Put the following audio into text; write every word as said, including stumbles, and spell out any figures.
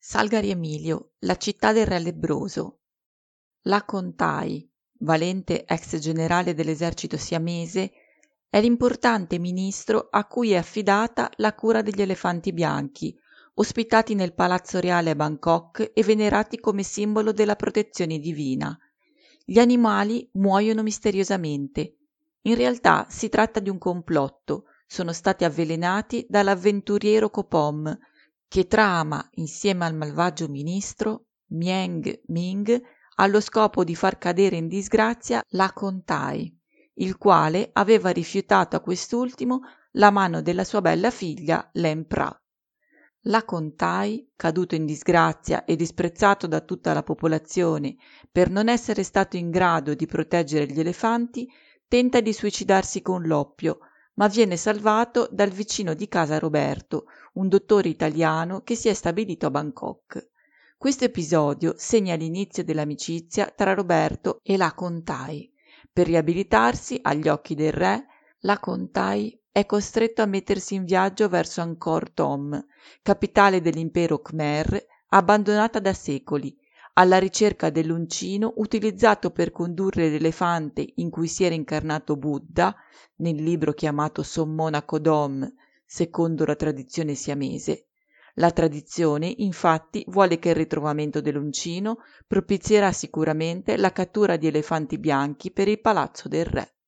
Salgari Emilio, la città del re lebbroso. La Contai, valente ex generale dell'esercito siamese, è l'importante ministro a cui è affidata la cura degli elefanti bianchi, ospitati nel Palazzo Reale a Bangkok e venerati come simbolo della protezione divina. Gli animali muoiono misteriosamente. In realtà si tratta di un complotto, sono stati avvelenati dall'avventuriero Kopom, che trama insieme al malvagio ministro Mieng Ming allo scopo di far cadere in disgrazia la Contai, il quale aveva rifiutato a quest'ultimo la mano della sua bella figlia Len Pra. La Contai, caduto in disgrazia e disprezzato da tutta la popolazione per non essere stato in grado di proteggere gli elefanti, tenta di suicidarsi con l'oppio, ma viene salvato dal vicino di casa Roberto, un dottore italiano che si è stabilito a Bangkok. Questo episodio segna l'inizio dell'amicizia tra Roberto e la Contai. Per riabilitarsi agli occhi del re, la Contai è costretto a mettersi in viaggio verso Angkor Thom, capitale dell'impero Khmer, abbandonata da secoli, alla ricerca dell'uncino utilizzato per condurre l'elefante in cui si era incarnato Buddha, nel libro chiamato Sommona Kodom, secondo la tradizione siamese. La tradizione, infatti, vuole che il ritrovamento dell'uncino propizierà sicuramente la cattura di elefanti bianchi per il palazzo del re.